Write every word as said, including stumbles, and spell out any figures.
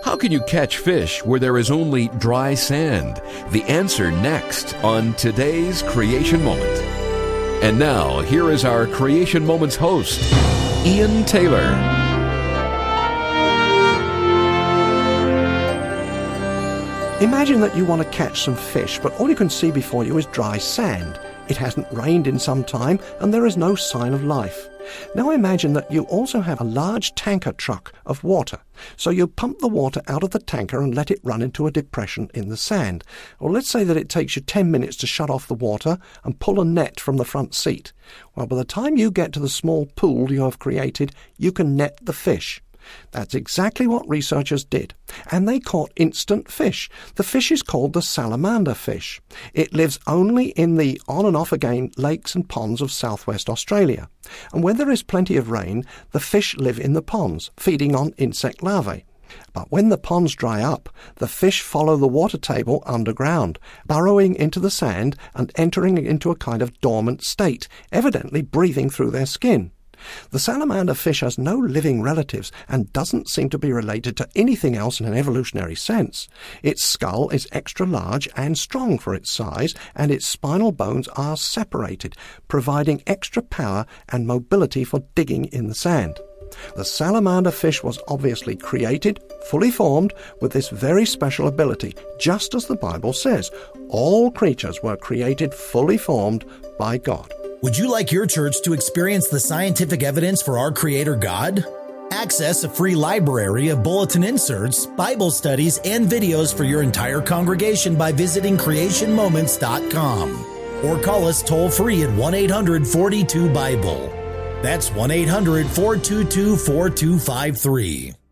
How can you catch fish where there is only dry sand? The answer next on today's Creation Moment. And now, here is our Creation Moments host, Ian Taylor. Imagine that you want to catch some fish, but all you can see before you is dry sand. It hasn't rained in some time, and there is no sign of life. Now imagine that you also have a large tanker truck of water. So you pump the water out of the tanker and let it run into a depression in the sand. Or let's say that it takes you ten minutes to shut off the water and pull a net from the front seat. Well, by the time you get to the small pool you have created, you can net the fish. That's exactly what researchers did, and they caught instant fish. The fish is called the salamander fish. It lives only in the on and off again lakes and ponds of southwest Australia. And when there is plenty of rain, the fish live in the ponds, feeding on insect larvae. But when the ponds dry up, the fish follow the water table underground, burrowing into the sand and entering into a kind of dormant state, evidently breathing through their skin. The salamander fish has no living relatives and doesn't seem to be related to anything else in an evolutionary sense. Its skull is extra large and strong for its size, and its spinal bones are separated, providing extra power and mobility for digging in the sand. The salamander fish was obviously created, fully formed, with this very special ability, just as the Bible says. All creatures were created fully formed by God. Would you like your church to experience the scientific evidence for our Creator God? Access a free library of bulletin inserts, Bible studies, and videos for your entire congregation by visiting creation moments dot com. Or call us toll-free at one eight hundred four two Bible. That's one eight hundred four two two four two five three.